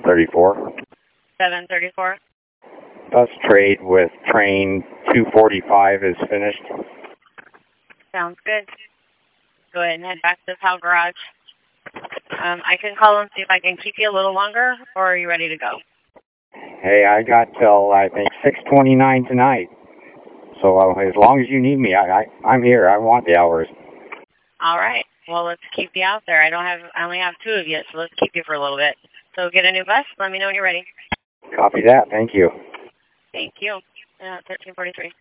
734. 734. Bus trade with train 245 is finished. Sounds good. Go ahead and head back to the PAL garage. I can call and see if I can keep you a little longer, or are you ready to go? Hey, I got till, I think, 6:29 tonight. So as long as you need me, I'm here. I want the hours. All right. Well, let's keep you out there. I only have 2 of you, so let's keep you for a little bit. So get a new bus. Let me know when you're ready. Copy that. Thank you. Thank you. 1343.